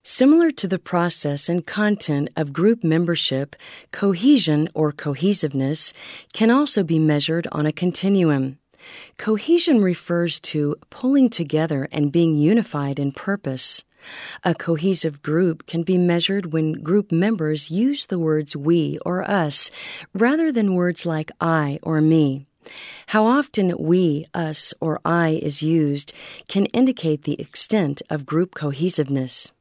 Similar to the process and content of group membership, cohesion or cohesiveness can also be measured on a continuum. Cohesion refers to pulling together and being unified in purpose. A cohesive group can be measured when group members use the words we or us rather than words like I or me. How often we, us, or I is used can indicate the extent of group cohesiveness.